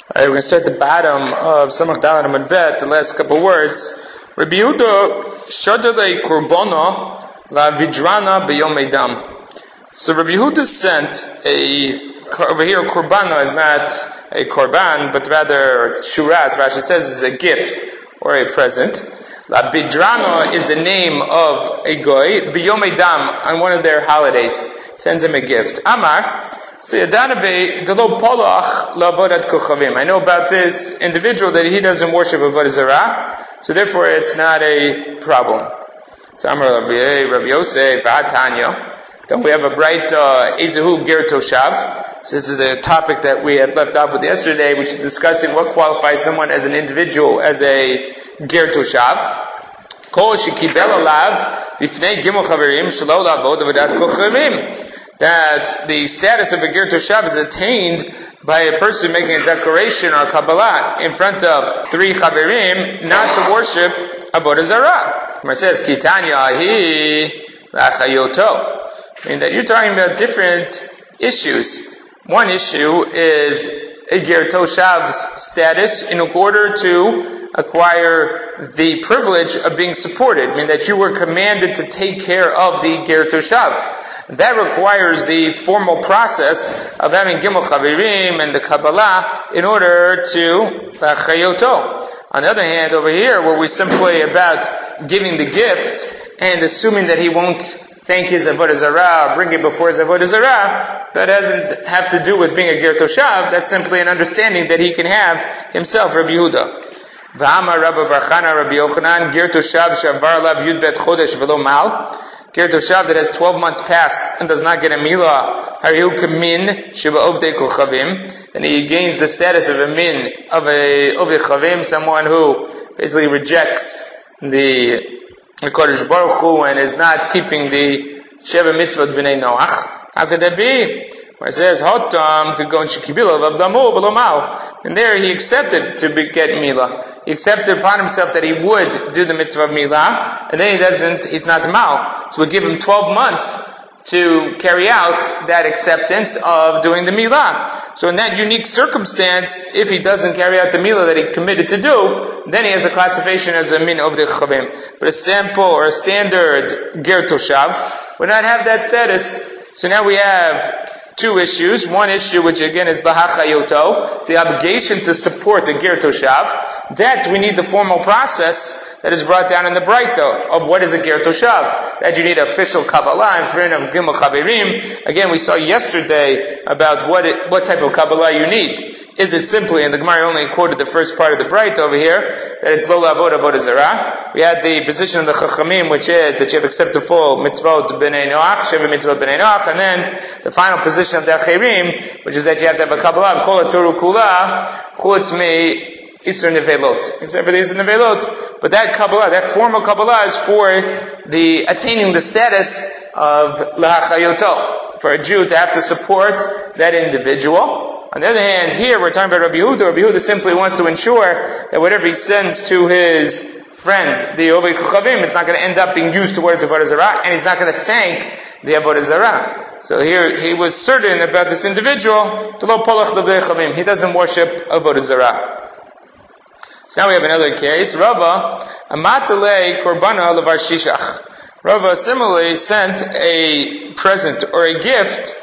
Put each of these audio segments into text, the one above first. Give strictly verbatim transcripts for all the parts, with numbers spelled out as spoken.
Alright, we're going to start at the bottom of Samach Dalet Amud Bet, the last couple words. Rabbi Yehuda Shadalei Korbono La Vidrana B'Yom Eidam. So Rabbi Yehuda sent a, over here, Korbana is not a Korban, but rather Shura, as Rashi says, is a gift or a present. La Bidrana is the name of a goy, B'Yom Eidam, on one of their holidays. Sends him a gift. Amar, I know about this individual that he doesn't worship Avodah Zarah, so therefore it's not a problem. Rabbi Yosef, don't we have a bright Ezehu Ger Toshav? So this is the topic that we had left off with yesterday, which is discussing what qualifies someone as an individual as a Ger Toshav. Kol shekibel alav b'fnei gimel chaverim shelo la'avod avodat kochavim. That the status of a Ger Toshav is attained by a person making a declaration or Kabbalah in front of three Chaverim not to worship Avodah Zarah. It says, Kitanya hi lachayoto. I mean that you're talking about different issues. One issue is a Ger Toshav's status in order to acquire the privilege of being supported. I mean that you were commanded to take care of the Ger Toshav. That requires the formal process of having Gimel Chavirim and the Kabbalah in order to uh, Chayoto. On the other hand, over here, where we're simply about giving the gift and assuming that he won't thank his Avodah Zarah, bring it before his Avodah Zarah, that doesn't have to do with being a Ger Toshav. That's simply an understanding that he can have himself, Rabbi Yehuda. V'amar Rabbi Barchana, Rabbi Yochanan, Ger Toshav shavar lav yud bet chodesh v'lo mal. Ger Toshav that has twelve months past and does not get a milah, harihu kamin shiva ovdei kol chavim, and he gains the status of a min, of a ovdei chavim, someone who basically rejects the Kodesh Baruch Hu and is not keeping the Sheva Mitzvot b'nei Noach. How could that be? Where it says, Hotam could go in Shekibila v'avdamu v'lo mal. And there he accepted to be, get milah. He accepted upon himself that he would do the mitzvah of milah, and then he doesn't, he's not mal. So we give him twelve months to carry out that acceptance of doing the milah. So in that unique circumstance, if he doesn't carry out the milah that he committed to do, then he has a classification as a min of the chavim. But a sample or a standard Ger Toshav would not have that status. So now we have two issues. One issue, which again is lahachayoto, the obligation to support the Ger Toshav. That we need the formal process that is brought down in the Braita of what is a Ger Toshav. That you need official Kabbalah in front of Gimel Chaverim. Again, we saw yesterday about what it, what type of Kabbalah you need. Is it simply, and the Gemara only quoted the first part of the Braita over here, that it's lo lavod avodah zarah. We had the position of the Chachamim, which is that you have accepted full mitzvot b'nei Noach, sheva mitzvot b'nei Noach, and then the final position of the Achirim, which is that you have to have a Kabbalah, kol ha'toru kula, chutz mi isur nevelot, except for the isur nevelot. But that Kabbalah, that formal Kabbalah is for the attaining the status of lahachayoto, for a Jew to have to support that individual. On the other hand, here we're talking about Rabbi Yehuda. Rabbi Yehuda simply wants to ensure that whatever he sends to his friend, the Ovei Kochavim, is not going to end up being used towards Avodah Zarah, and he's not going to thank the Avodah Zarah. So here he was certain about this individual, he doesn't worship Avodah Zarah. So now we have another case. Rava, Amatalei Korbana Levar Shishach. Rava similarly sent a present or a gift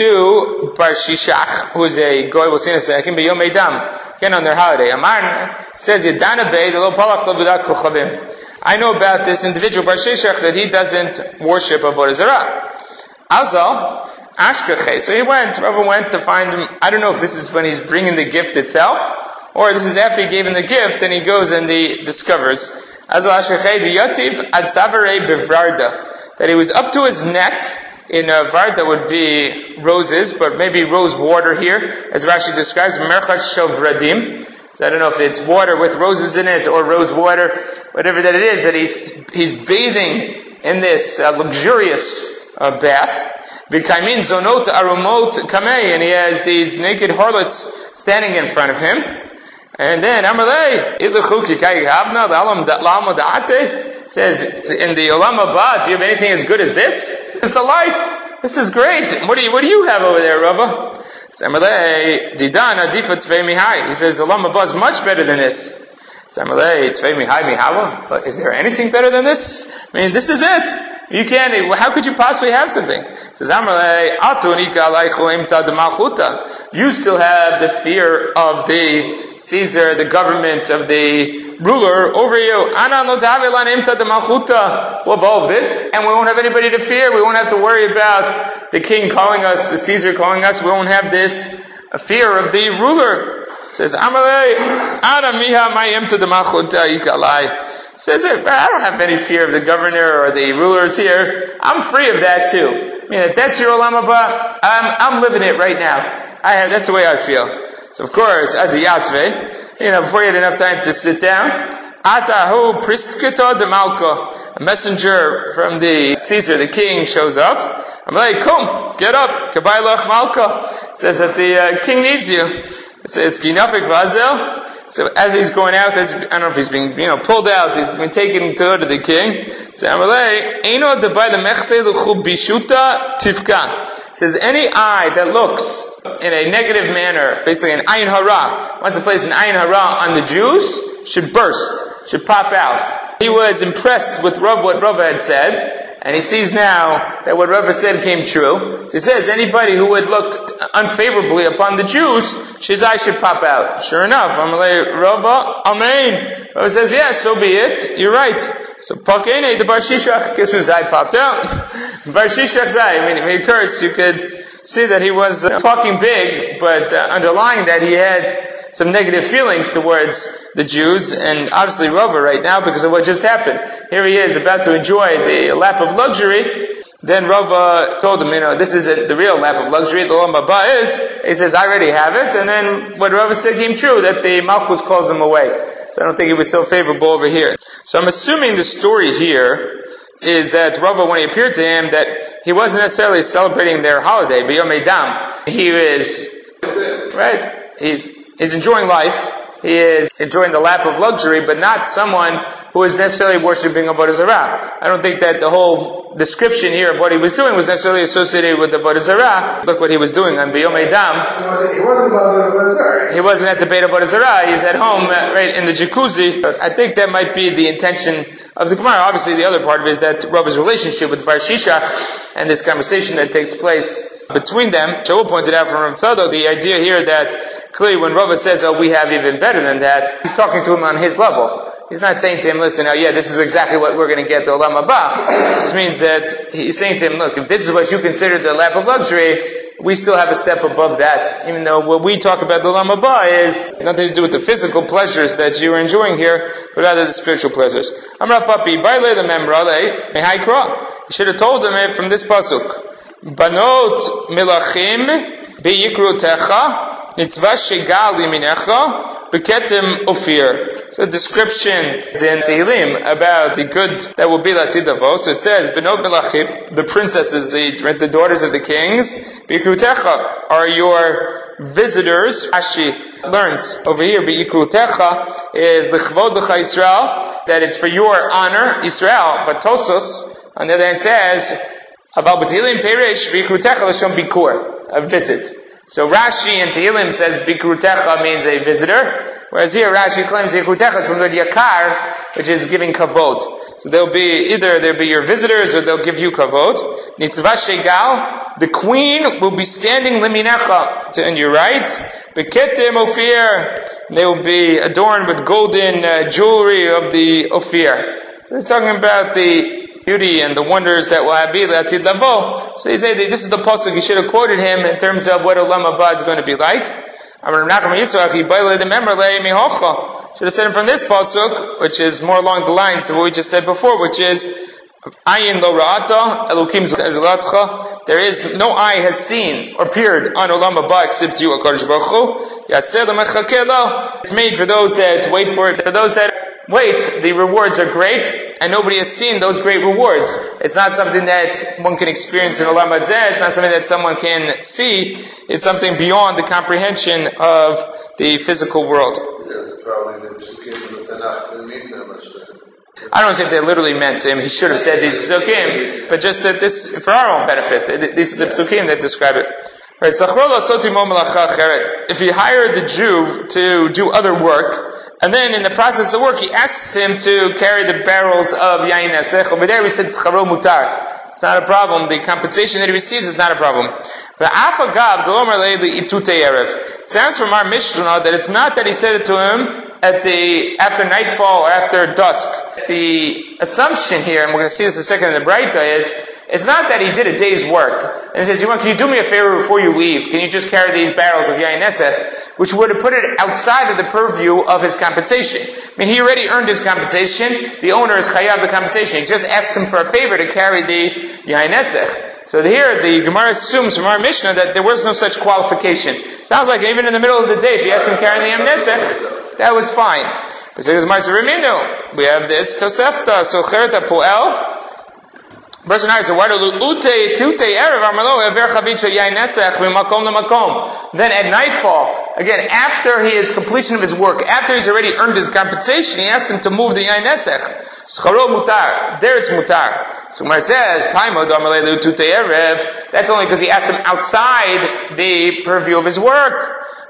to Bar Shishach, who is a goy, we'll see in a second, B'Yom Eidam, again on their holiday. Amar says, Yadana Bey, the lo palach levudat kochavim. I know about this individual, Bar Shishach, that he doesn't worship Avodah Zarah. Azal, Ashkechei. So he went, Rava went to find him. I don't know if this is when he's bringing the gift itself, or this is after he gave him the gift, and he goes and he discovers, Azal Ashkechei, the Yativ, Ad Savarei Bevrarda, that he was up to his neck. In a varda would be roses, but maybe rose water here, as Rashi describes, merchat shel vradim. So I don't know if it's water with roses in it or rose water, whatever that it is, that he's he's bathing in this uh, luxurious uh, bath. V'kaimin zonot aromot kamei, and he has these naked harlots standing in front of him. And then Amalei idluchu kikai havna la'alam la'alam da'ate. Says, in the Olam Haba, do you have anything as good as this? This is the life. This is great. What do you, what do you have over there, Rava? Samalei Didana Difa Tvei Mihai. He says Olam Haba is much better than this. Samalei Tvei Mihai Mihawa. But is there anything better than this? I mean, this is it. You can't, how could you possibly have something? It says, you still have the fear of the Caesar, the government of the ruler over you. We'll evolve this, and we won't have anybody to fear. We won't have to worry about the king calling us, the Caesar calling us. We won't have this fear of the ruler. It says, says it, I don't have any fear of the governor or the rulers here. I'm free of that too. I mean, if that's your Olam Haba, I'm, I'm living it right now. I have, that's the way I feel. So of course, Adiyatve, you know, before you had enough time to sit down, Atahu Pristkata de Malka, a messenger from the Caesar, the king, shows up. I'm like, come, get up, Kabailach Malka. It says that the uh, king needs you. It says, Ginafik Vazel. So as he's going out, as, I don't know if he's being, you know, pulled out, he's been taken to go to the king. So Amalei, Eino debai lemechse l'chu bishuta tifka. Says any eye that looks in a negative manner, basically an ayin hara, wants to place an ayin hara on the Jews, should burst, should pop out. He was impressed with Rav, what Rav had said, and he sees now that what Rav said came true. So he says, anybody who would look unfavorably upon the Jews, his eye should pop out. Sure enough, Amalei Rava, Amen. Rav says, yes, yeah, so be it. You're right. So Pakene, the Bar Shishach, guess whose eye popped out? Bar Shishach's eye. I mean, if he cursed, you could see that he was uh, talking big, but uh, underlying that he had some negative feelings towards the Jews, and obviously Rava right now because of what just happened. Here he is about to enjoy the lap of luxury. Then Rava told him, you know, this isn't the real lap of luxury, the Olam Haba is. He says, I already have it. And then what Rava said came true, that the Malchus calls him away. So I don't think he was so favorable over here. So I'm assuming the story here is that Rava, when he appeared to him, that he wasn't necessarily celebrating their holiday, B'Yom Dam. He is, right, he's He's enjoying life. He is enjoying the lap of luxury, but not someone who is necessarily worshiping Avodah Zarah. I don't think that the whole description here of what he was doing was necessarily associated with Avodah Zarah. Look what he was doing on B'Yom Dam. He wasn't, he wasn't about Avodah Zarah. He wasn't at the Beit Avodah Zarah. He's at home, uh, right, in the jacuzzi. I think that might be the intention of the Gemara. Obviously, the other part of it is that Rava's relationship with Bar Shishach and this conversation that takes place between them. Shaul pointed out from Rav Tzadok the idea here that clearly when Rava says, oh, we have even better than that, he's talking to him on his level. He's not saying to him, listen, oh yeah, this is exactly what we're going to get, the Olam Haba. It just means that he's saying to him, look, if this is what you consider the lap of luxury, we still have a step above that, even though what we talk about the Olam Haba is nothing to do with the physical pleasures that you are enjoying here, but rather the spiritual pleasures. Amra Papi, Baile the Memrale, Mehai Kra. You should have told him from this pasuk. Banot milachim beyikrutecha nitzvah shegal yiminecha beketim ofir. So a description in Tehillim about the good that will be latidavo. So it says, Benot milachim, the princesses, the, the daughters of the kings, beyikrutecha are your visitors. Rashi learns over here, beyikrutecha is the chvod l'cha Yisrael, that it's for your honor, Israel. But Tosos, on the other hand, says, Aval b'Tehillim peresh b'ikrutecha l'shon bikur, a visit. So Rashi in Tehillim says bikrutecha means a visitor, whereas here Rashi claims bikrutecha is from the yakar, which is giving kavod. So they'll be, either they'll be your visitors or they'll give you kavod. Nitzvah shegal, the queen will be standing liminecha, to on your right. Beketem ofir, they will be adorned with golden uh, jewelry of the ofir. So he's talking about the beauty and the wonders that will be l'atid lavo. So you say that this is the pasuk you should have quoted him in terms of what Olam Haba is going to be like. Should have said it from this pasuk, which is more along the lines of what we just said before, which is Ayin lo ra'ata elokim zelatcha. There is no eye has seen or appeared on Olam Haba except you, HaKadosh Baruch Hu. Yaseh l'mechakeh lo. It's made for those that wait for it. For those that wait, the rewards are great, and nobody has seen those great rewards. It's not something that one can experience in Olam Hazeh. It's not something that someone can see. It's something beyond the comprehension of the physical world. Yeah, probably the psukim in the Tanakh didn't mean that much then. I don't know if they literally meant to him. He should have said these psukim, but just that this, for our own benefit, these are the psukim that describe it. Right, if he hired the Jew to do other work, and then in the process of the work, he asks him to carry the barrels of yain nesech. Over there we said tzcharo mutar. It's not a problem. The compensation that he receives is not a problem. It sounds from our Mishnah that it's not that he said it to him at the after nightfall or after dusk. The assumption here, and we're going to see this in a second in the Braita, is it's not that he did a day's work. And he says, can you do me a favor before you leave? Can you just carry these barrels of yain nesech? Which would have put it outside of the purview of his compensation. I mean, he already earned his compensation. The owner is chayav the compensation. He just asked him for a favor to carry the yain nesech. So here, the Gemara assumes from our Mishnah that there was no such qualification. Sounds like even in the middle of the day, if he asked him carrying the yain nesech, that was fine. But so we have this Tosefta, so chereta poel. Person asks, why do ute tute erev amalo ever chavit yain nesech mimakom lemakom? Then at nightfall, again, after his completion of his work, after he's already earned his compensation, he asks him to move the yain nesech. Scharo mutar. There it's mutar. So when it says, Taimo damalelu tute erev, that's only because he asked him outside the purview of his work.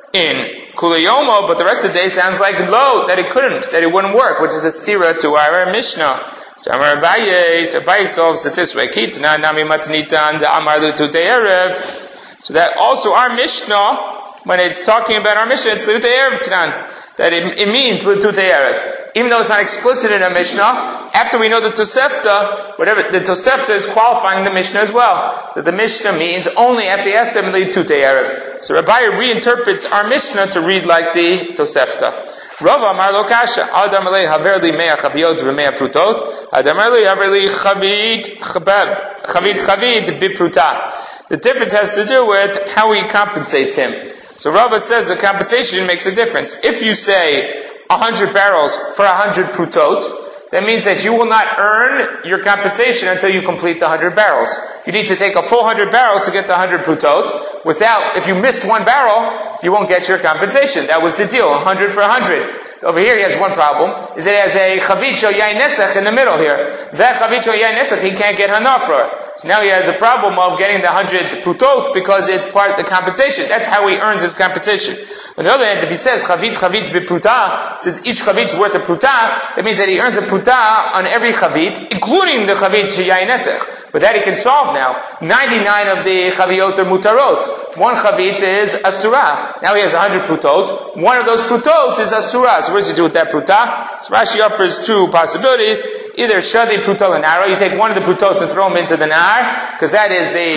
In Kulayomo, but the rest of the day sounds like lo, that it couldn't, that it wouldn't work, which is a stira to our Mishnah. So Amar Abaye, so Abaye solves it this way. Kitna nami matnitan amar lu erev. So that also our Mishnah, when it's talking about our Mishnah, it's l'tutei erev tnan. That it, it means l'tutei erev. Even though it's not explicit in a Mishnah, after we know the Tosefta, whatever, the Tosefta is qualifying the Mishnah as well. That the Mishnah means only after he asked them l'tutei erev. So Rabbi reinterprets our Mishnah to read like the Tosefta. Rava Amar Lo Kasha, Adam Alei Haver Li Mea Chaviot V'Mea Prutot, Adam Alei Haver Li Chavit Chabab, Chavit Chavit Bipruta. The difference has to do with how he compensates him. So Rava says the compensation makes a difference. If you say a hundred barrels for a hundred prutot, that means that you will not earn your compensation until you complete the hundred barrels. You need to take a full hundred barrels to get the hundred prutot. Without, if you miss one barrel, you won't get your compensation. That was the deal, a hundred for a hundred. So over here he has one problem, is that he has a chavit shel yain nesech in the middle here. That chavit shel yain nesech he can't get hanafra. So now he has a problem of getting the hundred prutot because it's part of the compensation. That's how he earns his compensation. On the other hand, if he says chavit chavit bipruta, says each chavit is worth a pruta, that means that he earns a pruta on every chavit, including the chavit shel yain nesech. But that he can solve now. ninety-nine of the chaviot are mutarot. One chavit is asura. Now he has one hundred prutot. One of those prutot is asura. So what does he do with that pruta? So Rashi offers two possibilities. Either shadi pruta l'nara, you take one of the prutot and throw them into the nar, because that is the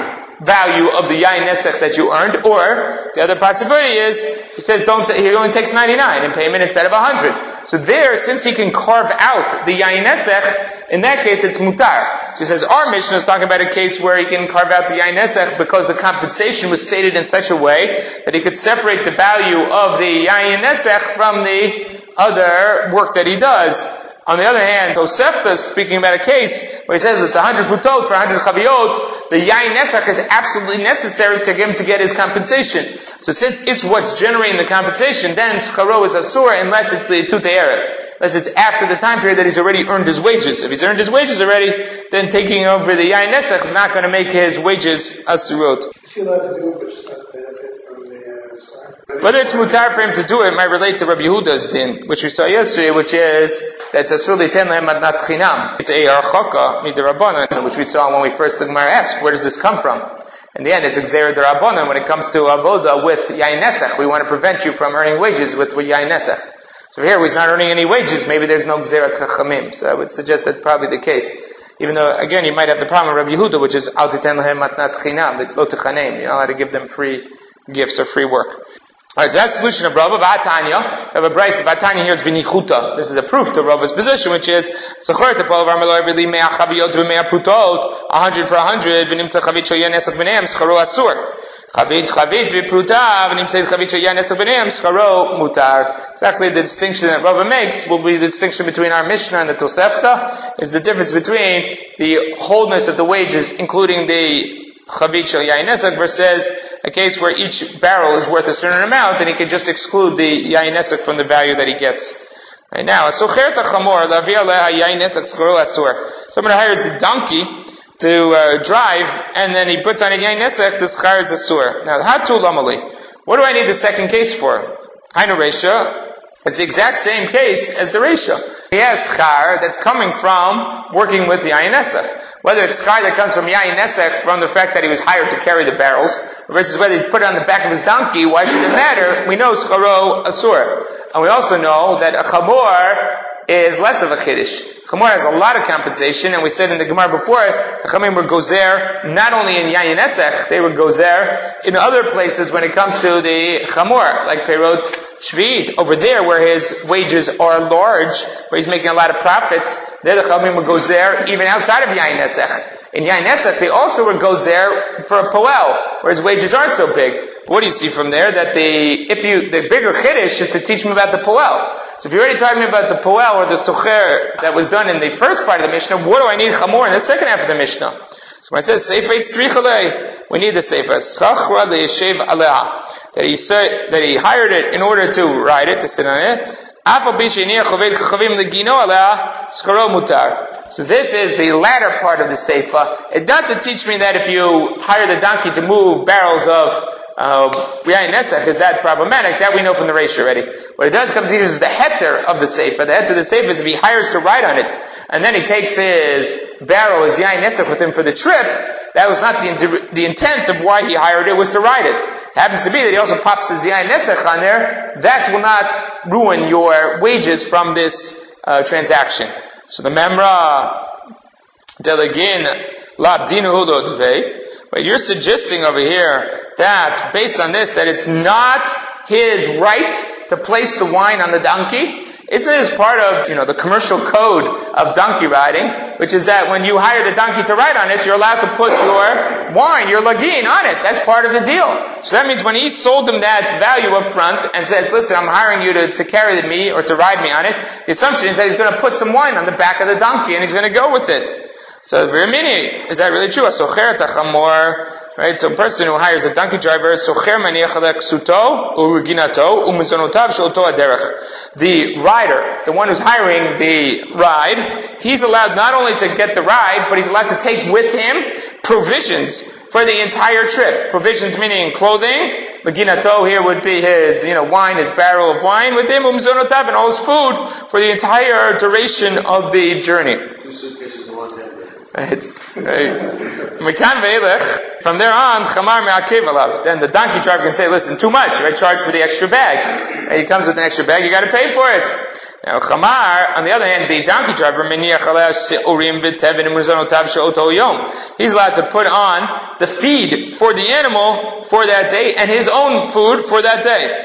value of the yain nesech that you earned. Or the other possibility is, he says don't, he only takes ninety-nine in payment instead of one hundred. So there, since he can carve out the yain nesech, in that case it's mutar. So he says our Mishnah is talking about a case where he can carve out the yain nesech because the compensation was stated in such a way that he could separate the value of the yain nesech from the other work that he does. On the other hand, Tosefta is speaking about a case where he says it's one hundred putot for one hundred chaviot. The yain nesech is absolutely necessary to him to get his compensation. So since it's what's generating the compensation, then scharo is asur unless it's the tutei erev. Unless it's after the time period that he's already earned his wages. If he's earned his wages already, then taking over the yain nesech is not going to make his wages asurot. Is he allowed to do it, but just not benefit from the uh, stock? Whether it's mutar for him to do it might relate to Rabbi Yehuda's din, which we saw yesterday, which is that it's asur l'ten lehem matnat chinam. It's a archaka midrabanan, which we saw when we first the Gemara asked, where does this come from? In the end, it's Gzeira D'Rabbanan when it comes to avoda with yain nesech. We want to prevent you from earning wages with, with yain nesech. So here he's not earning any wages, maybe there's no Gzerat Chachamim. So I would suggest that's probably the case. Even though, again, you might have the problem of Rabbi Yehuda, which is Al Titen Lahem Matnat Chinam, the Lo Techanem. You're not allowed to give them free gifts or free work. Alright, so that's the solution of Rabba. V'atanya, we have a brayse. V'atanya here is b'nichuta. This is a proof to Rabba's position, which is Sachor tepol v'armeloi b'li mea chaviyot v'mea prutot, a hundred for a hundred, v'nimtza chavit shoyen esach b'neim, scharo asur. Chavit chavit b'pruta, v'nimtza chavit shoyen esach b'neim, scharo mutar. Exactly the distinction that Rabba makes will be the distinction between our Mishnah and the Tosefta, is the difference between the wholeness of the wages, including the chavit shel yain nesek versus a case where each barrel is worth a certain amount and he can just exclude the yain nesek from the value that he gets. Right now, someone hires the donkey to uh, drive, and then he puts on a yain nesach, the schar is asur. Now, hatu lamali. What do I need the second case for? Hainu reisha. It's the exact same case as the reisha. He has schar that's coming from working with the yain nesach. Whether it's schar that comes from yain nesach from the fact that he was hired to carry the barrels, versus whether he put it on the back of his donkey, why should it matter? We know scharo asur. And we also know that a chamor is less of a chiddush. Chamor has a lot of compensation, and we said in the Gemara before, the Chamim were gozer not only in yayin nesach, they were gozer in other places when it comes to the chamor, like Perot Shvi'it. Over there, where his wages are large, where he's making a lot of profits, there the Chamim were gozer even outside of yayin nesach. In yayin nesach, they also were gozer for a poel, where his wages aren't so big. But what do you see from there? That the if you the bigger chiddush is to teach him about the poel. So if you're already talking about the poel or the socher that was done in the first part of the Mishnah, what do I need chamor in the second half of the Mishnah? So when it says seifa itzrichalei, we need the seifa schachra leyeshev aleha, that he said that he hired it in order to ride it, to sit on it. Afal b'sheniach chaved chavim legino aleha skaro mutar. So this is the latter part of the seifa. It doesn't teach me that if you hire the donkey to move barrels of Uh, yain nesach, is that problematic? That we know from the reisha already. What it does come to is the heter of the seifa. The heter of the seifa is if he hires to ride on it, and then he takes his barrel, his yain nesach with him for the trip, that was not the, the intent of why he hired it, was to ride it. It happens to be that he also pops his yain nesach on there. That will not ruin your wages from this uh, transaction. So the memra delegin labdinu hulo tvei. But you're suggesting over here that, based on this, that it's not his right to place the wine on the donkey. Isn't this part of, you know, the commercial code of donkey riding, which is that when you hire the donkey to ride on it, you're allowed to put your wine, your lagin on it. That's part of the deal. So that means when he sold him that value up front and says, listen, I'm hiring you to, to carry me or to ride me on it, the assumption is that he's going to put some wine on the back of the donkey and he's going to go with it. So, Viramini, is that really true? A socher tachamor, right? So, a person who hires a donkey driver, socher maniachalek suto, uruginato, umizonotav sholto aderech. The rider, the one who's hiring the ride, he's allowed not only to get the ride, but he's allowed to take with him provisions for the entire trip. Provisions meaning clothing. Maginato here would be his, you know, wine, his barrel of wine with him, umzonotav, and all his food for the entire duration of the journey. Two suitcases in one hand. Right. From there on, chamar me'akev alav. Then the donkey driver can say, listen, too much. I charge for the extra bag. And he comes with an extra bag, you got to pay for it. Now, chamar, on the other hand, the donkey driver, he's allowed to put on the feed for the animal for that day and his own food for that day.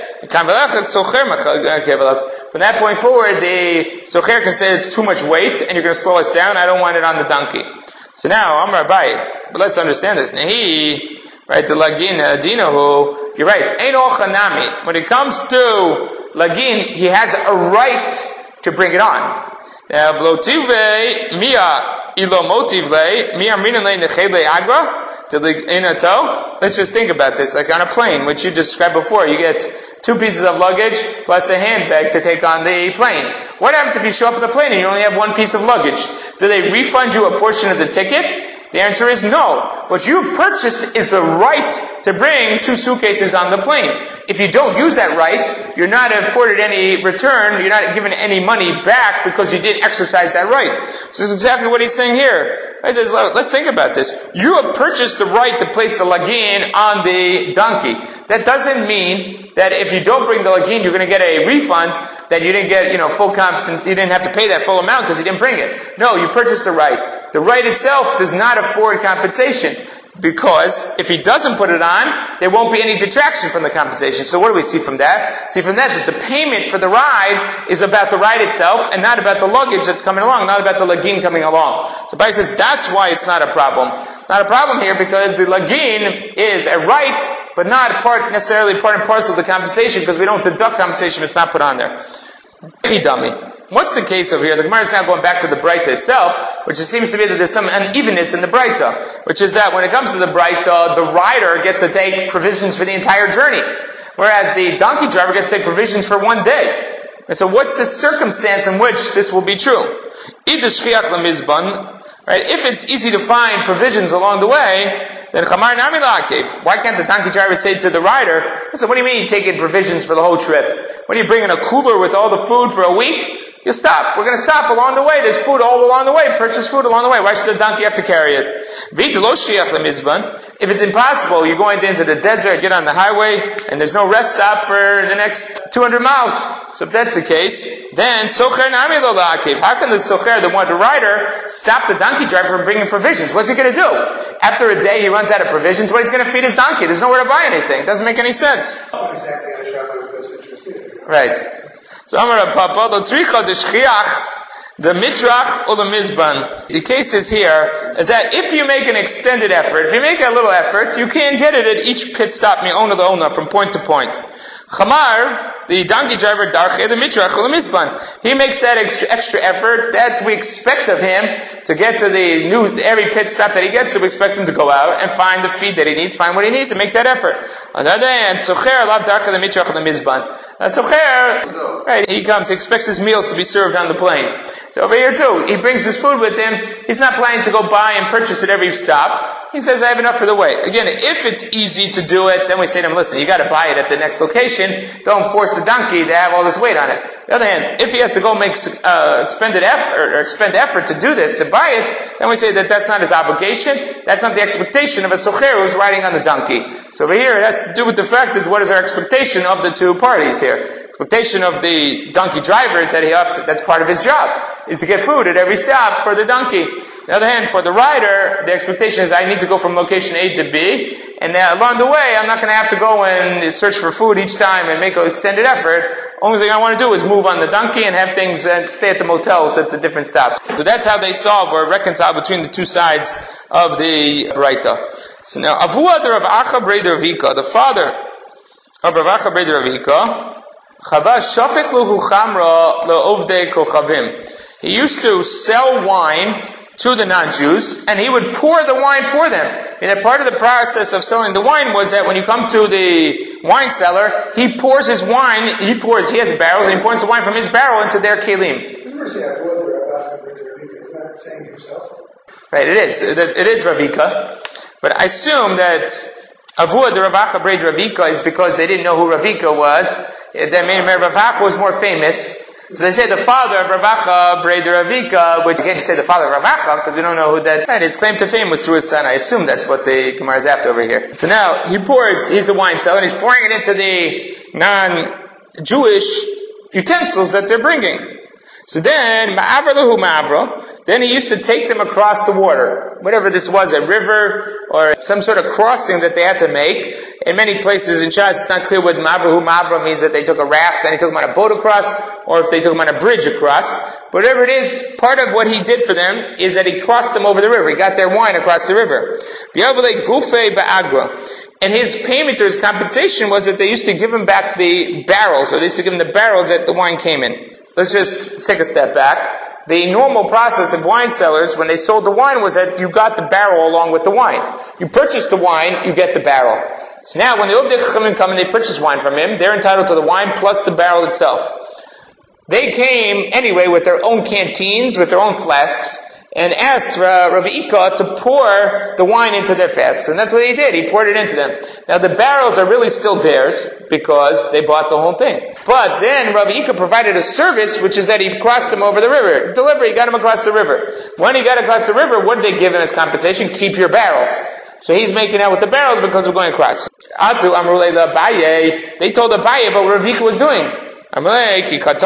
From that point forward, the socher can say it's too much weight and you're going to slow us down. I don't want it on the donkey. So now, Amar Abai, but let's understand this. Nahi, right, to lagin dinahu, you're right. Ein ochanami. When it comes to lagin, he has a right to bring it on. Now, blotive mia ilo motivle mia minale nechele agba. Let's just think about this, like on a plane, which you described before. You get two pieces of luggage plus a handbag to take on the plane. What happens if you show up at the plane and you only have one piece of luggage? Do they refund you a portion of the ticket? The answer is no. What you purchased is the right to bring two suitcases on the plane. If you don't use that right, you're not afforded any return, you're not given any money back because you didn't exercise that right. So this is exactly what he's saying here. He says, let's think about this. You have purchased the right to place the lagin on the donkey. That doesn't mean that if you don't bring the lagin, you're going to get a refund, that you didn't get, you know, full comp, you didn't have to pay that full amount because you didn't bring it. No, you purchased the right. The right itself does not afford compensation, because if he doesn't put it on, there won't be any detraction from the compensation. So what do we see from that? See from that that the payment for the ride is about the ride itself and not about the luggage that's coming along, not about the lagin coming along. So Bai says that's why it's not a problem. It's not a problem here because the lagin is a right, but not a part, necessarily part and parcel of the compensation, because we don't deduct compensation if it's not put on there. Hey, dummy. What's the case over here? The Gemara is now going back to the Breita itself, which it seems to be that there's some unevenness in the Breita, which is that when it comes to the Breita, the rider gets to take provisions for the entire journey, whereas the donkey driver gets to take provisions for one day. And so what's the circumstance in which this will be true? Right? If it's easy to find provisions along the way, then Chamar Nami La'akev. Why can't the donkey driver say to the rider, listen, what do you mean you're taking provisions for the whole trip? What are you bringing a cooler with all the food for a week? You stop. We're going to stop along the way. There's food all along the way. Purchase food along the way. Why should the donkey have to carry it? If it's impossible, you're going into the desert, get on the highway, and there's no rest stop for the next two hundred miles. So if that's the case, then Socher Nami Lo La'akev. How can the Socher, the one, the rider, stop the donkey driver from bringing provisions? What's he going to do? After a day, he runs out of provisions. What he's going to feed his donkey? There's nowhere to buy anything. Doesn't make any sense. Not exactly how Shabbat was interested. Right. So Amar Papa, the tzricha, the shchiach, the mitrach, or the mizban. The case is here is that if you make an extended effort, if you make a little effort, you can get it at each pit stop, mi'ona the ona, from point to point. Chamar, the donkey driver, darche, the mitrach, or the mizban. He makes that extra, extra effort that we expect of him to get to the new, every pit stop that he gets, so we expect him to go out and find the feed that he needs, find what he needs, and make that effort. On the other hand, socher, lav darche, the mitrach, or the mizban. Uh, Socher, right, he comes, he expects his meals to be served on the plane. So over here too, he brings his food with him. He's not planning to go buy and purchase at every stop. He says, I have enough for the way. Again, if it's easy to do it, then we say to him, listen, you gotta buy it at the next location. Don't force the donkey to have all this weight on it. On the other hand, if he has to go make uh, expended effort, or expend effort to do this, to buy it, then we say that that's not his obligation. That's not the expectation of a socher who's riding on the donkey. So over here, it has to do with the fact is what is our expectation of the two parties here. Expectation of the donkey driver is that he have to, that's part of his job, is to get food at every stop for the donkey. On the other hand, for the rider, the expectation is I need to go from location A to B, and then along the way, I'm not going to have to go and search for food each time and make an extended effort. Only thing I want to do is move on the donkey and have things, uh, stay at the motels at the different stops. So that's how they solve or reconcile between the two sides of the Braita. So now, Avua the Rav Acha Breder Avika, the father of Rav Acha Breder Avika, Chava Shafik Luhu Chamra Le'ovdei Kochavim. He used to sell wine to the non-Jews, and he would pour the wine for them. And that part of the process of selling the wine was that when you come to the wine cellar, he pours his wine, he pours, he has barrels, and he pours the wine from his barrel into their kelim. You never say Avua the Rav Acha Breder Avika. He's not saying himself. Right, it is. It is Ravika. But I assume that Avua the Rav Acha Breder Avika is because they didn't know who Ravika was. That made Rav Acha was more famous. So they say the father of Rav Acha Breder Avika, which again you say the father of Rav Acha because we don't know who that. Right, his claim to fame was through his son. I assume that's what the Gemara is after over here. So now he pours. He's the wine seller, and he's pouring it into the non-Jewish utensils that they're bringing. So then ma'avra lahu ma'avra. Then he used to take them across the water, whatever this was, a river or some sort of crossing that they had to make. In many places in Shas, it's not clear what ma'avra ma'avra means, that they took a raft and he took them on a boat across, or if they took them on a bridge across. Whatever it is, part of what he did for them is that he crossed them over the river. He got their wine across the river. And his payment or his compensation was that they used to give him back the barrels, or they used to give him the barrels that the wine came in. Let's just take a step back. The normal process of wine sellers, when they sold the wine, was that you got the barrel along with the wine. You purchase the wine, you get the barrel. So now, when the Ovdei Chachamim come and they purchase wine from him, they're entitled to the wine plus the barrel itself. They came anyway with their own canteens, with their own flasks, and asked uh, Rav Ika to pour the wine into their flasks. And that's what he did. He poured it into them. Now the barrels are really still theirs because they bought the whole thing. But then Rav Ika provided a service, which is that he crossed them over the river. Delivery, he got him across the river. When he got across the river, what did they give him as compensation? Keep your barrels. So he's making out with the barrels because we're going across. Atu Amrulei Abaye. They told Abaye about what Rav Ika was doing. Wait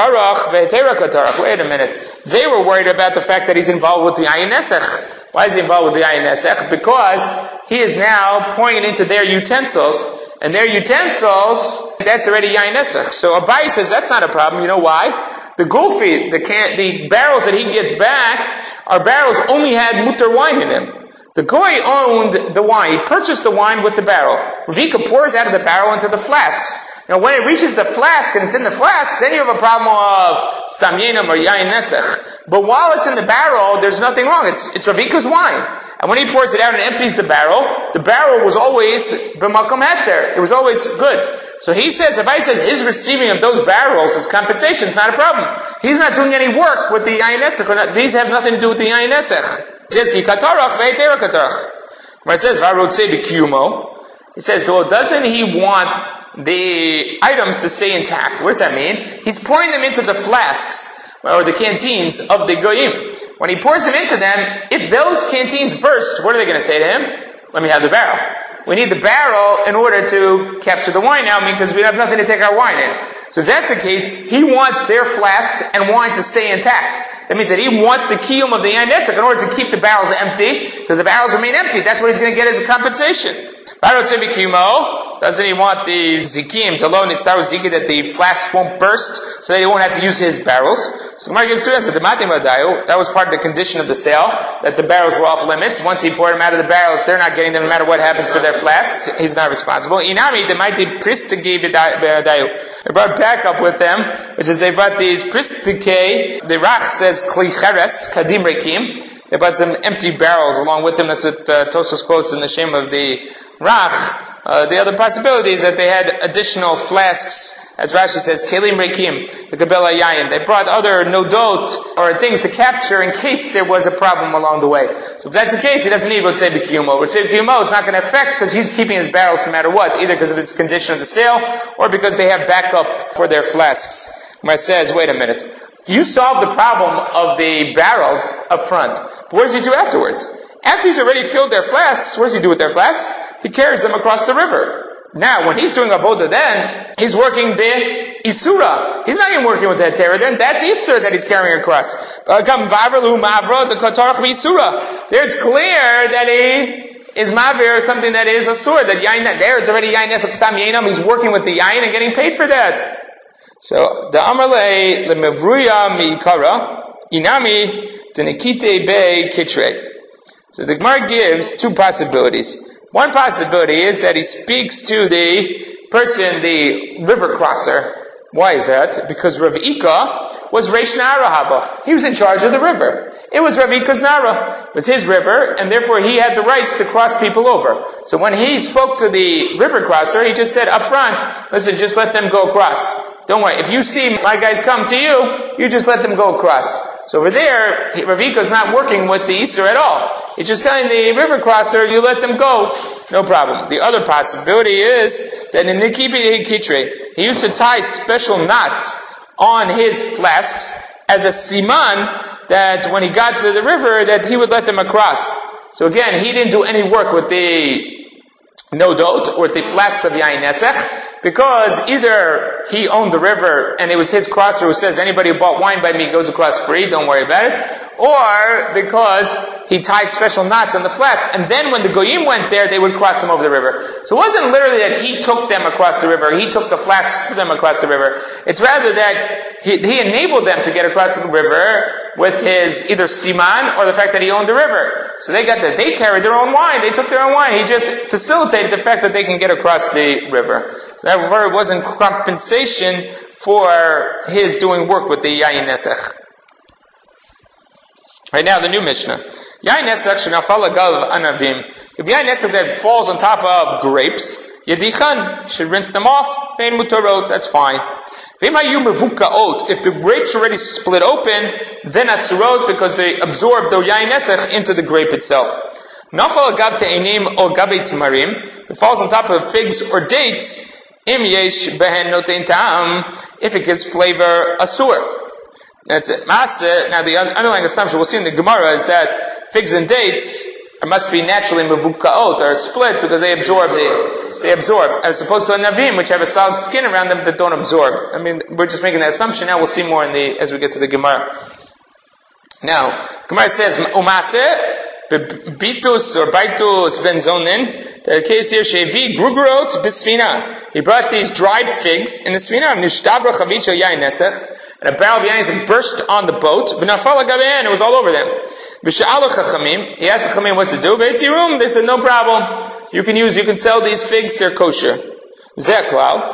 a minute. They were worried about the fact that he's involved with the Ayin Nesech. Why is he involved with the Ayin Nesech? Because he is now pouring it into their utensils, and their utensils, that's already Ayin Nesech. So Abai says that's not a problem. You know why? The gulfi, the can, the barrels that he gets back, are barrels only had mutter wine in them. The goy owned the wine. He purchased the wine with the barrel. Ravika pours out of the barrel into the flasks. Now, when it reaches the flask and it's in the flask, then you have a problem of stam yenam or yain nesach. But while it's in the barrel, there's nothing wrong. It's, it's Ravika's wine. And when he pours it out and empties the barrel, the barrel was always b'makom heter. It was always good. So he says, if I says his receiving of those barrels is compensation, it's not a problem. He's not doing any work with the yain nesach. These have nothing to do with the yain nesach. It says, ki katarach ve'etera katarach. Where it says, v'arotze b'kiyumo. He says, well, doesn't he want the items to stay intact? What does that mean? He's pouring them into the flasks, or the canteens of the goyim. When he pours them into them, if those canteens burst, what are they going to say to him? Let me have the barrel. We need the barrel in order to capture the wine now, because we have nothing to take our wine in. So if that's the case, he wants their flasks and wine to stay intact. That means that he wants the kiyum of the yain nesach in order to keep the barrels empty, because the barrels remain empty. That's what he's going to get as a compensation. Doesn't he want the zikim to loan its ziki that the flask won't burst, so that he won't have to use his barrels? So Gemara gives two answers. That was part of the condition of the sale, that the barrels were off limits. Once he poured them out of the barrels, they're not getting them no matter what happens to their flasks. He's not responsible. Inami, they might be pristigi b'dayu. They brought backup with them, which is they brought these pristike. The Rach says kli cheres kadim rekim. They brought some empty barrels along with them. That's what uh, Tosfos quotes in the Shem of the Rach. Uh, the other possibility is that they had additional flasks, as Rashi says, kelim rekim, the kabela yayin. They brought other nodot, or things to capture in case there was a problem along the way. So if that's the case, he doesn't need rotzei b'kiyumo. Rotzei b'kiyumo is not going to affect, because he's keeping his barrels no matter what, either because of its condition of the sale, or because they have backup for their flasks. Where it says, wait a minute, you solved the problem of the barrels up front, but what does he do afterwards? After he's already filled their flasks, what does he do with their flasks? He carries them across the river. Now, when he's doing avoda then, he's working be isura. He's not even working with that terror then. That's isur that he's carrying across. There it's clear that he is mavir, something that is asur, that yain, there it's already yain nesach stam yainam. He's working with the yain and getting paid for that. So, the amarle lemevruya miikara, inami denikite be kitre. So the Gemara gives two possibilities. One possibility is that he speaks to the person, the river crosser. Why is that? Because Rav Ika was Reish Nara Haba. He was in charge of the river. It was Rav Ika's Nara. It was his river, and therefore he had the rights to cross people over. So when he spoke to the river crosser, he just said up front, listen, just let them go across. Don't worry. If you see my guys come to you, you just let them go across. So over there, Rav Ika is not working with the Isser at all. He's just telling the river crosser, you let them go, no problem. The other possibility is that in Nikibi Kitre, he used to tie special knots on his flasks as a siman that when he got to the river, that he would let them across. So again, he didn't do any work with the nodot or with the flasks of yain nesach, because either he owned the river and it was his crosser who says anybody who bought wine by me goes across free, don't worry about it, or because he tied special knots on the flask, and then when the goyim went there, they would cross them over the river. So it wasn't literally that he took them across the river, he took the flasks for them across the river. It's rather that he, he enabled them to get across the river with his either siman or the fact that he owned the river. So they got that. They carried their own wine, they took their own wine. He just facilitated the fact that they can get across the river. So therefore it wasn't compensation for his doing work with the yayin nesach. Right now, the new Mishnah. Yain nesach shenafal agav anavim. If yain nesach that falls on top of grapes, yadichan, should rinse them off. Vein mutarot, that's fine. V'im mevukaot, if the grapes already split open, then asurot, because they absorb the yain nesach into the grape itself. Nafal agav te'enim or gabe timarim, if it falls on top of figs or dates, im yesh behen notein ta'am, if it gives flavor, asur. That's it. Maaseh, now the underlying assumption we'll see in the Gemara is that figs and dates must be naturally mevukaot, or split, because they absorb the, they absorb, as opposed to a navim, which have a solid skin around them that don't absorb. I mean, we're just making that assumption. Now we'll see more in the, as we get to the Gemara. Now, Gemara says, Umaaseh, Bitus or Baitus ben Zonin, the case here, Shevi Grugrot bisfina. He brought these dried figs in the sfina, Nishtabra Chavicha Yain Nesech, and a barrel of yain nesach burst on the boat, B'nafal agaben, it was all over them. B'sha'alu chachamim, he asked the chachamim what to do, V'etirum, they said, no problem. You can use, you can sell these figs, they're kosher. Zeklau,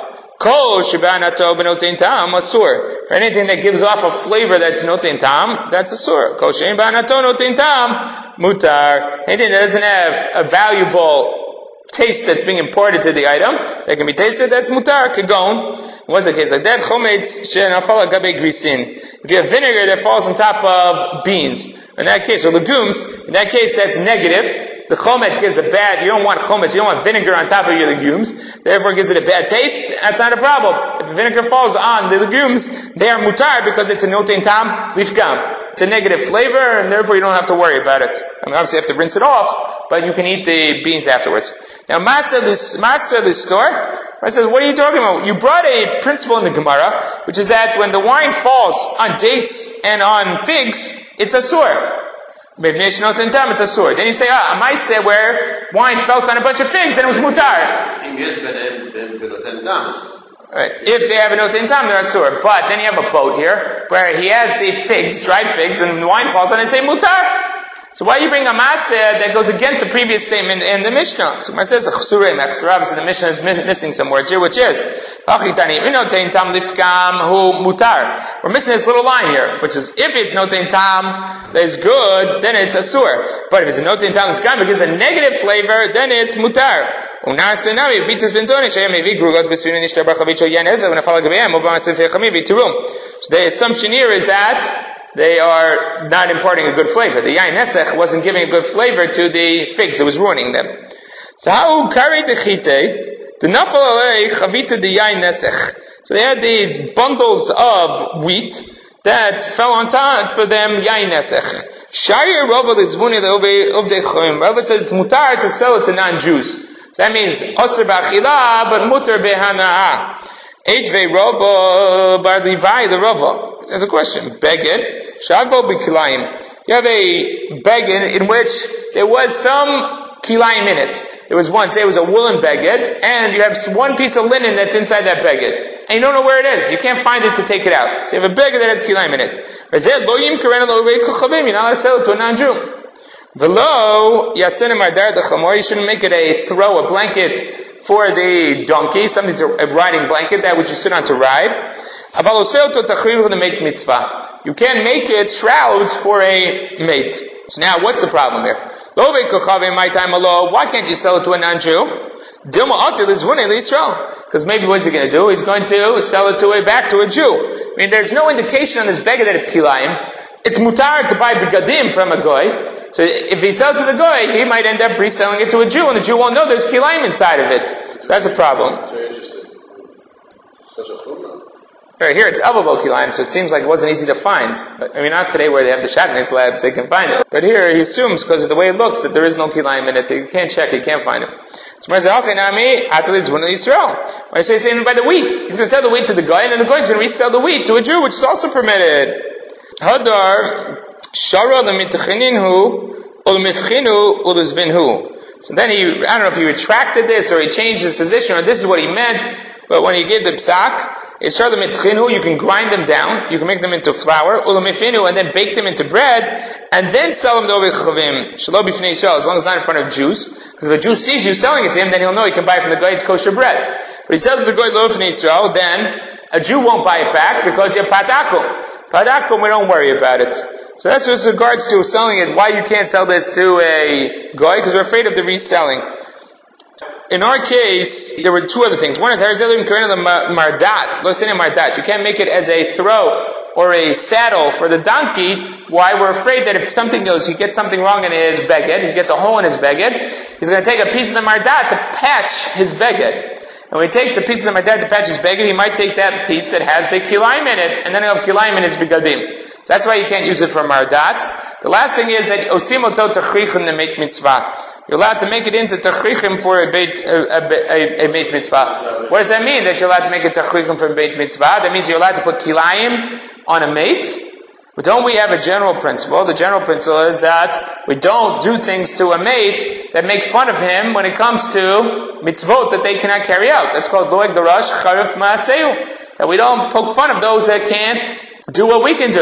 Kol shebanato benotein tam asur. Or anything that gives off a flavor that's notein tam, that's asur. Kol shein banato notein tam mutar. Anything that doesn't have a valuable taste that's being imported to the item that can be tasted, that's mutar. Kagon. What's the case like that? Chometz shenafal gabe grisin. If you have vinegar that falls on top of beans, in that case, or legumes, in that case, that's negative. The chometz gives a bad, you don't want chometz, you don't want vinegar on top of your legumes, therefore it gives it a bad taste. That's not a problem. If the vinegar falls on the legumes, they are mutar because it's a notein tam lifgam. It's a negative flavor, and therefore you don't have to worry about it. I mean, obviously you have to rinse it off, but you can eat the beans afterwards. Now, Masa Listor, I says, what are you talking about? You brought a principle in the Gemara, which is that when the wine falls on dates and on figs, it's a sur. Maybe nation notes in time, it's a sword. Then you say, ah, I might say where wine fell on a bunch of figs and it was mutar. Right. If they have a note in time, they're a sword. But then you have a boat here where he has the figs, dried figs, and the wine falls on and they say mutar. So why you bring a maseh that goes against the previous statement in the Mishnah? So it says, obviously the Mishnah is missing some words here, which is, we're missing this little line here, which is, if it's notein tam that is good, then it's asur. But if it's a notein tam lifkam because it's a negative flavor, then it's mutar. So the assumption here is that they are not imparting a good flavor. The yain nesech wasn't giving a good flavor to the figs; it was ruining them. So how carried the chite? The nafal alei chavita the yain nesech. So they had these bundles of wheat that fell on top of them yain nesech. Shari Rava lizvuni leovdei choim. Rava says it's mutar to sell it to non-Jews. So that means osir b'achila, but mutar behana'ah. Ejvei Rava bar Levi the Rava. There's a question. Beged. Shavo b'kilayim. You have a beged in which there was some kilayim in it. There was one, say it was a woolen beged, and you have one piece of linen that's inside that beged. And you don't know where it is. You can't find it to take it out. So you have a beged that has kilayim in it. You're not allowed to sell it to a non-Jew. V'lo yasenim ardar d'chamor. You shouldn't make it a throw, a blanket for the donkey, something to a riding blanket that which you sit on to ride. You can make it shrouds for a mate. So now, what's the problem here? Why can't you sell it to a non-Jew? Because maybe what's he going to do? He's going to sell it to a back to a Jew. I mean, there's no indication on this beggar that it's kilayim. It's mutar to buy begadim from a goy. So if he sells to the goy, he might end up reselling it to a Jew, and the Jew won't know there's kilayim inside of it. So that's a problem. That's very interesting. Such a chumrah. Right here it's elbow kilayim, so it seems like it wasn't easy to find. But, I mean, not today where they have the Shatnez labs, they can find it. But here he assumes, because of the way it looks, that there is no kilayim in it. You can't check, you can't find it. So when I say, okay, Nami, Ataliz one of Israel. When I say, saying by the wheat, he's going to sell the wheat to the guy, and then the guy is going to resell the wheat to a Jew, which is also permitted. Hadar, Shara l'mitchininhu, ul'mifchinu, ul'uzvinhu. So then he, I don't know if he retracted this, or he changed his position, or this is what he meant, but when he gave the psak, it's shar l'mitchinu, you can grind them down, you can make them into flour, ul'mifinu, and then bake them into bread, and then sell them to ovechavim, shelo b'fnei Yisrael, as long as it's not in front of Jews, because if a Jew sees you selling it to him, then he'll know he can buy it from the guy, it's kosher bread. But he sells it to the guy, lo b'fnei Yisrael, then a Jew won't buy it back, because you're patakum. Patakum, we don't worry about it. So that's with regards to selling it, why you can't sell this to a guy, because we're afraid of the reselling. In our case, there were two other things. One is Harazelim Karena Mardat. Losene Mardat. You can't make it as a throw or a saddle for the donkey. Why? We're afraid that if something goes, he gets something wrong in his beged, he gets a hole in his beged, he's going to take a piece of the Mardat to patch his beged. And when he takes a piece of the Mardat to patch his beged, he might take that piece that has the kilayim in it, and then he'll have kilayim in his begadim. So that's why you can't use it for Mardat. The last thing is that Osim Oto Tachrichim to make mitzvah. You're allowed to make it into tachrichim for a beit, a, a, a, a beit mitzvah. What does that mean, that you're allowed to make it tachrichim for a beit mitzvah? That means you're allowed to put kilayim on a mate. But don't we have a general principle? The general principle is that we don't do things to a mate that make fun of him when it comes to mitzvot that they cannot carry out. That's called loeg darash charif ma'aseu. That we don't poke fun of those that can't do what we can do.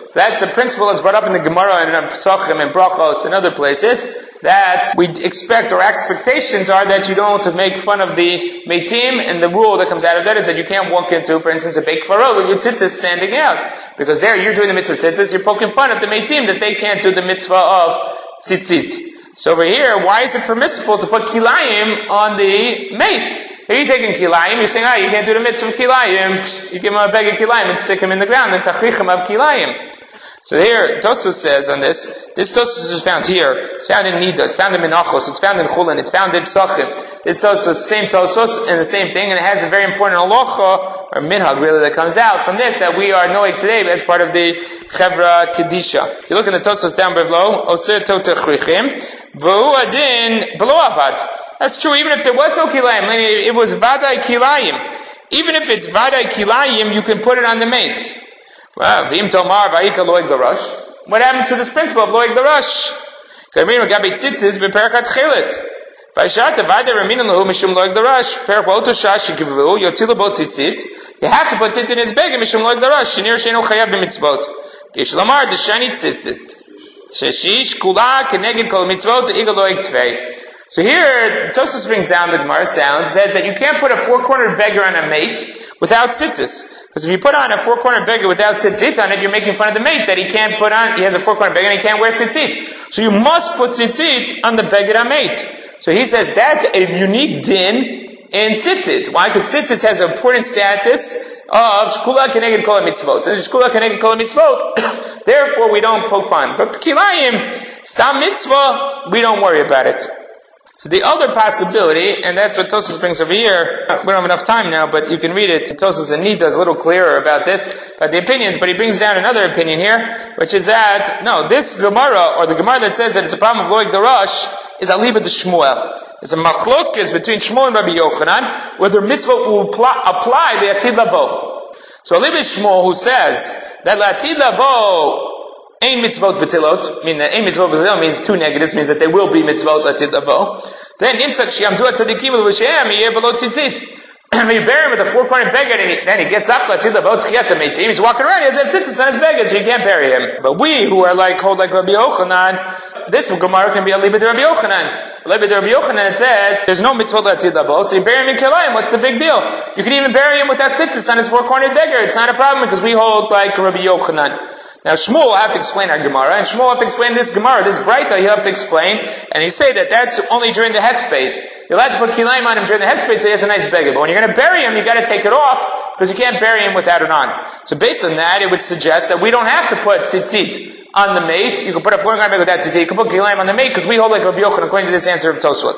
So that's the principle that's brought up in the Gemara and in Pesachim and Brachos and other places, that we expect, or expectations are that you don't make fun of the Meitim, and the rule that comes out of that is that you can't walk into, for instance, a Beit Kfarot with your tzitzis standing out. Because there you're doing the mitzvah of tzitzis, you're poking fun at the Meitim that they can't do the mitzvah of tzitzit. So over here, why is it permissible to put kilayim on the mate? Here you're taking kilayim, you're saying, ah, you can't do the mitzvah of kilayim, Psst, you give him a bag of kilayim and stick him in the ground, and tachrichim of kilayim. So here, Tosfos says on this, this Tosfos is found here, it's found in Nida, it's found in Menachos, it's found in Chulin, it's found in Pesachim. This Tosfos, same Tosfos, and the same thing, and it has a very important halacha, or minhag really, that comes out from this, that we are noig today as part of the Chevra Kedisha. If you look in the Tosfos down below, Osir to Tachrichim, V'hu adin below avad. That's true, even if there was no kilayim, it was vadai kilayim. Even if it's vadai kilayim, you can put it on the mate. Wow, v'im tomar v'ayika loig l'rosh. What happened to this principle of loig l'rosh? K'amrim agabi tzitzis b'perachat chilit. V'ayshata v'ayda ramina l'hu mishum loig l'rosh. Perak b'oto shash yikivvu yotilu bo tzitzit. You have to put tzitzit in his bag mishum loig l'rosh. Shenir sheinu chayav b'mitzvot. Yesh lamar d'shani tzitzit. Sheshish kula keneged kol mitzvot igal loig tvei. So here, Tosfos brings down the Gemara sound, says that you can't put a four-cornered beggar on a mate without tzitzis. Because if you put on a four-cornered beggar without tzitzit on it, you're making fun of the mate that he can't put on, he has a four-cornered beggar and he can't wear tzitzit. So you must put tzitzit on the beggar on mate. So he says that's a unique din in tzitzit. Why? Because tzitzit has an important status of shkula keneged kol mitzvot. So shkula keneged kol mitzvot, therefore we don't poke fun. But kilayim, stam mitzvah, we don't worry about it. So the other possibility, and that's what Tosfos brings over here, we don't have enough time now, but you can read it. Tosfos and Nida is a little clearer about this, about the opinions, but he brings down another opinion here, which is that, no, this Gemara, or the Gemara that says that it's a problem of loig l'rosh, is aliba de Shmuel. It's a machlok, is between Shmuel and Rabbi Yochanan, whether mitzvah will apply, apply the atid lavo. So aliba de Shmuel, who says that l'atid lavo Ein mitzvot betilot, meaning that ein mitzvot betilot means two negatives, means that there will be mitzvot latid lavo. Then imsak shiamdu atzadikim l'v'shem yeh below tzitzit. When you bury him with a four-cornered beggar, and he, then he gets up latid lavo tchiyat meitim. He's walking around, he has tzitzit on his beggar, so you can't bury him. But we who are like hold like Rabbi Yochanan, this Gemara can be a libet Rabbi Yochanan. A libet Rabbi Yochanan, it says there's no mitzvot latid lavo, so you bury him in kilayim. What's the big deal? You can even bury him without tzitzit on his four-cornered beggar. It's not a problem because we hold like Rabbi Yochanan. Now Shmuel will have to explain our Gemara, and Shmuel will have to explain this Gemara, this Breita he'll have to explain, and he say that that's only during the Hesped. You're allowed to put kilayim on him during the Hesped so he has a nice beggar, but when you're going to bury him, you got to take it off, because you can't bury him without it on. So based on that, it would suggest that we don't have to put tzitzit on the mate. You can put a four-cornered beggar without tzitzit, you can put kilayim on the mate, because we hold like Rabbi Yochanan, according to this answer of Tosfot.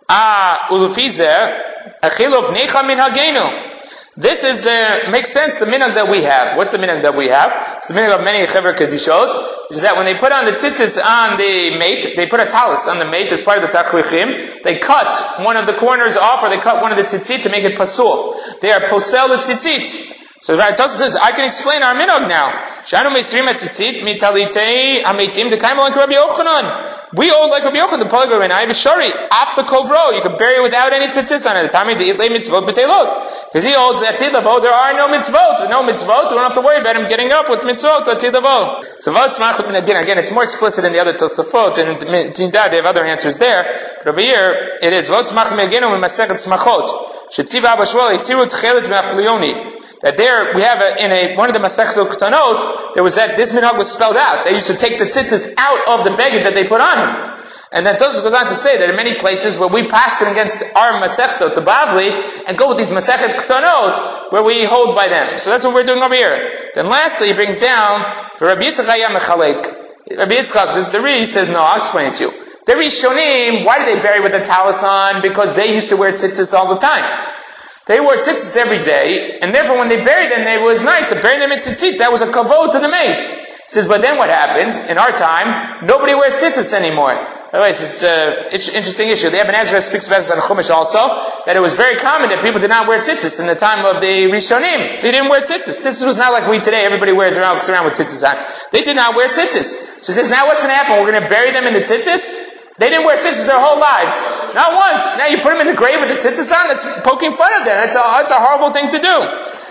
Ah, ulufizeh, achilok necha min hagenu. This is the, makes sense, the minhag that we have. What's the minhag that we have? It's the minhag of many Chevra Kedishot, which is that when they put on the tzitzits on the mate, they put a talis on the mate as part of the tachrichim, they cut one of the corners off, or they cut one of the tzitzit to make it pasul. They are posel the tzitzit. So the Tosfos says, I can explain our minhag now. Shanu meisrim tzitzit mitalitei hametim dekaimu like Rabbi Yochanan. We hold like Rabbi Yochanan, the polygon and I have a shari after kovro. You can bury it without any tzitzis on it. The time to eat mitzvot b'teilot, because he holds that tidlavo. There are no mitzvot, no mitzvot. We don't have to worry about him getting up with mitzvot tidlavo. So again, it's more explicit in the other Tosafot, and in Tindah they have other answers there. But over here it is vot smach megenu mimasechet smachot shetziva abashwal itiru tchelet me'aflioni. That there we have a, in a one of the Masechtot Ketanot, there was that this minhag was spelled out. They used to take the tzitzis out of the beggar that they put on him. And then Tosfos goes on to say that in many places where we pass it against our Masechtot, the Bavli, and go with these Masechet Ketanot, where we hold by them. So that's what we're doing over here. Then lastly, he brings down, for Rabbi Yitzchak Hayam Mechalek. Rabbi Yitzchak, this is the Ri, says, no, I'll explain it to you. The Rishonim, why did they bury with the talis on? Because they used to wear tzitzis all the time. They wore tzitzis every day, and therefore when they buried them, it was nice to bury them in tzitzit. That was a kavod to the mate. He says, but then what happened? In our time, nobody wears tzitzis anymore. By the way, it's an interesting issue. The Ibn Ezra speaks about this on Chumash also, that it was very common that people did not wear tzitzis in the time of the Rishonim. They didn't wear tzitzis. Tzitzis was not like we today. Everybody wears around, walks around with tzitzis on. They did not wear tzitzis. So he says, now what's going to happen? We're going to bury them in the tzitzis? They didn't wear tzitzis their whole lives. Not once. Now you put them in the grave with the tzitzis on, that's poking fun at them. That's a, that's a horrible thing to do.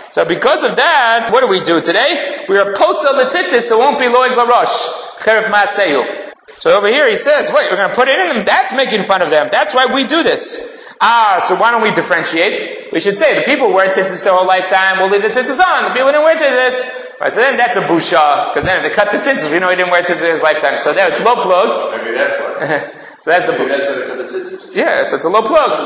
So because of that, what do we do today? We are posel the tzitzis, so it won't be loig larosh. Cheref ma'aseyu. So over here he says, wait, we're going to put it in them. That's making fun of them. That's why we do this. Ah, so why don't we differentiate? We should say the people wear tzitzis their whole lifetime. We'll leave the tzitzis on. The people didn't wear tzitzis. Right, so then that's a busha, because then if they cut the tzitzis, we know he didn't wear tzitzis in his lifetime. So that was low plug. Oh, maybe that's why. So that's the maybe plug. that's why they cut the tzitzis. Yeah, so it's a low plug.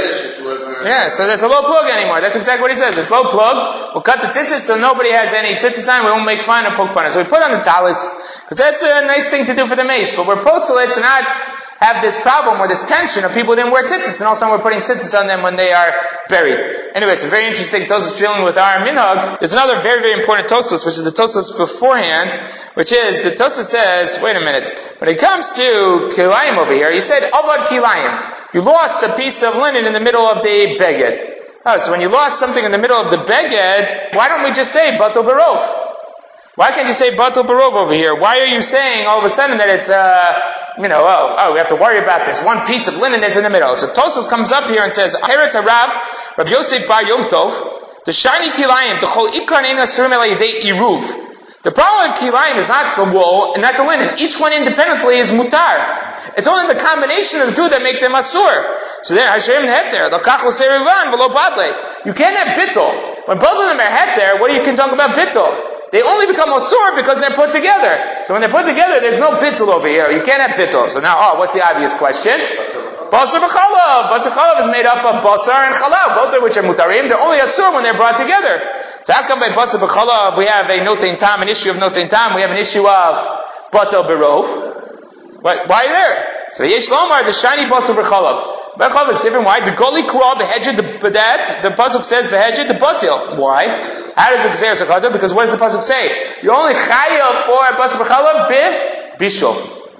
Yeah, so that's a low plug anymore. That's exactly what he says. It's low plug. We'll cut the tzitzis so nobody has any tzitzis on. We won't make fun or poke fun. So we put on the talis, because that's a nice thing to do for the mace. But we're posel to not have this problem or this tension of people who didn't wear tzitzis, and all of a sudden we're putting tzitzis on them when they are buried. Anyway, it's a very interesting Tosfos dealing with our minhag. There's another very, very important Tosfos, which is the Tosfos beforehand, which is, the Tosfos says, wait a minute, when it comes to kilayim over here, he said, avad kilayim. You lost a piece of linen in the middle of the beged. Oh, so when you lost something in the middle of the beged, why don't we just say batul barov? Why can't you say batul barov over here? Why are you saying all of a sudden that it's, uh, you know, oh, oh, we have to worry about this one piece of linen that's in the middle. So Tosfos comes up here and says, Heret Harav, Rav Yosef Bar Yom Tov, the shiny kilayim, the chol ikar neina surim el yedei iruv. The problem with kilayim is not the wool and not the linen. Each one independently is mutar. It's only the combination of the two that make them asur. So then, Hashem heter, l'kach l'serivan v'lo badle. You can't have bittul. When both of them are heter, what do you can talk about bittul? They only become asur because they're put together. So when they're put together, there's no bittul over here. You can't have bittul. So now, oh, what's the obvious question? Basar b'chalav. Basar b'chalav is made up of basar and chalav, both of which are mutarim. They're only asur when they're brought together. So how come by basar b'chalav we have a notein tam, an issue of notein tam, we have an issue of batal berov? What, why there? So yesh lomar, the shiny basar b'chalav. B'chalav is different. Why? The goli kura, the hedjed, the badat, the pasuk says the hedjed, the batil. Why? How does it say sakada? Because what does the pasuk say? You're only chayav for basar b'chalav bi bishul.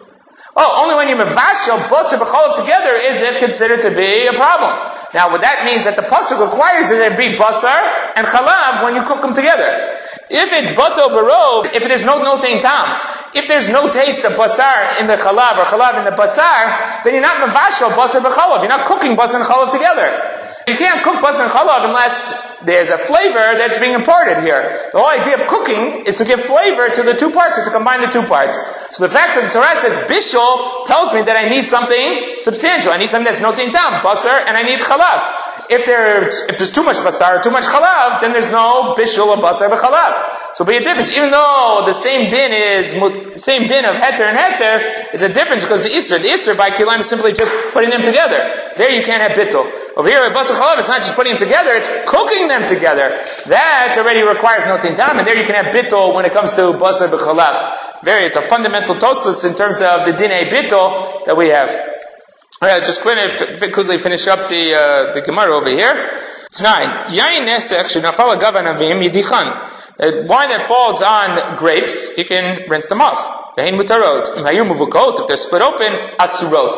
Oh, only when you mevashel basar b'chalav together is it considered to be a problem. Now, what that means that the pasuk requires that there be basar and chalav when you cook them together. If it's bato barov, if there's no notein tam, if there's no taste of basar in the chalav or chalav in the basar, then you're not mevashel basar b'chalav. You're not cooking basar and chalav together. You can't cook basar and chalav unless there's a flavor that's being imparted here. The whole idea of cooking is to give flavor to the two parts, or to combine the two parts. So the fact that the Torah says bishul tells me that I need something substantial. I need something that's notein tam, basar, and I need chalav. If there's, if there's too much basar or too much chalav, then there's no bishul of basar b'chalav. So be a difference. Even though the same din is, same din of heter and heter, is a difference because the isser, the isser by kilayim is simply just putting them together. There you can't have bittul. Over here at basar chalav, it's not just putting them together, it's cooking them together. That already requires notein tam, and there you can have bittul when it comes to basar b'chalav. Very, it's a fundamental tosfos in terms of the dinei bittul that we have. Alright, just quickly, quickly finish up the, uh, the Gemara over here. It's nine. Yain nesech shenafal agav anavim yidichan. Wine that falls on grapes, you can rinse them off. Yain mutarot. Imayu muvukot, if they're split open, asurot.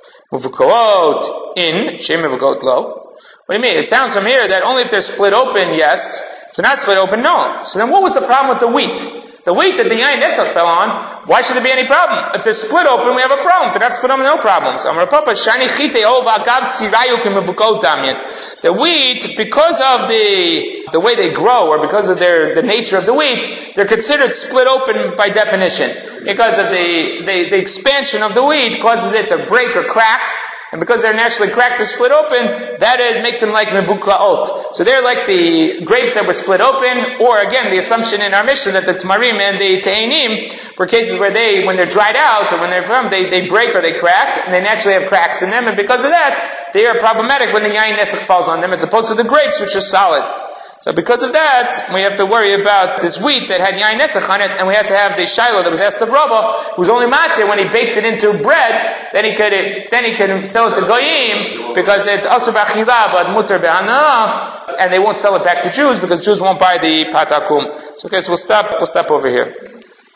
Muvukot in, shem muvukot lo. What do you mean? It sounds from here that only if they're split open, yes. If they're not split open, no. So then what was the problem with the wheat? The wheat that the yain nesach fell on, why should there be any problem? If they're split open, we have a problem. If they're not split open, no problem. So Amar Papa, shani chite ova agav tzirayu kemevukot damyan. The wheat, because of the the way they grow, or because of their the nature of the wheat, they're considered split open by definition. Because of the, the, the expansion of the wheat causes it to break or crack. And because they're naturally cracked or split open, that is, makes them like mevuklaot. So they're like the grapes that were split open, or again, the assumption in our mission that the tamarim and the te'inim were cases where they, when they're dried out, or when they're from, they, they break or they crack, and they naturally have cracks in them, and because of that, they are problematic when the yain nesach falls on them, as opposed to the grapes, which are solid. So because of that, we have to worry about this wheat that had yain nesach on it, and we had to have the shiloh that was asked of Rabbah, who was only matir when he baked it into bread, then he could then he could sell it to goyim, because it's asur b'achila, but mutar b'hana, and they won't sell it back to Jews, because Jews won't buy the patakum. So okay, so we'll stop, we'll stop over here.